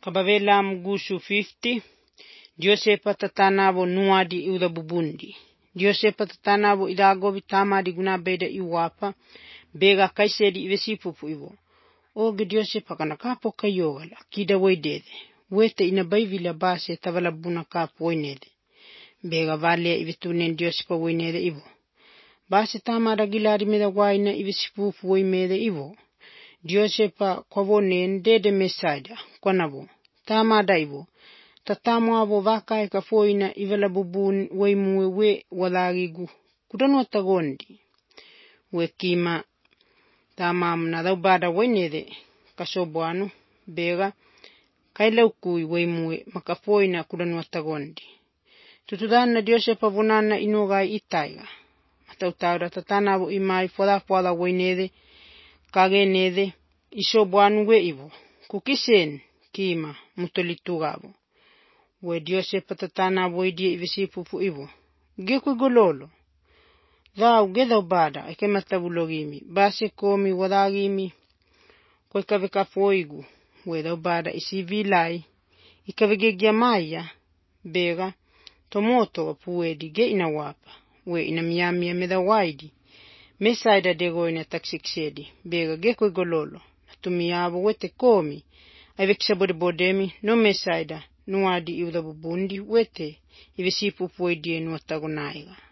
Kabavela mgusu 50. Diosepa tatanavo nuadi iuda bubundi. Diosepa tatanavo idagovi tamadi guna beda iwapa. Bega kaisedi ivesipupu iwo. Oge Diosepa kana kapo kayogala. Kida waidede. Wete inabaivila base tavala buna kapo wainede. Bega valia ivetunen Diosepa wainede iwo. Base tamada gilari meda waina ivesipupu waimede iwo. Diosepa kwa wonen dede mesaida. Kwa nabo. Tamada iwo. Tatamu abo vakai kafoina ivala bubun waimuwe we walagigu. Kudanu atagondi. We kima tamam na daubada wainede kasobuanu bega kailaukui waimuwe makafoina kudanu atagondi. Tutudana Diosepa vunana inogai itaiga. Matautauda tatana abo imai fola wainede kagenede isobuanu we iwo. Kukisen kima mutolitugabo. We Diosepa tatana boidie ivesipupu iwo. Geku gololo. Dhau gedau bada ake matabulogimi. Base komi wadagimi. Kwa ikaveka foigu. We dau bada isi vilai. Ikavegegia maya. Bega. Tomoto wapuedi ge inawapa. We inamiyamia meda waidi. Mesaida dego ina taksiksedi. Bega geku gololo. Natumiabo wete komi. Avekisa bodemi no mesaida. Nuadi iuda bubundi wete ivesipupu waidie nuatagonaiga.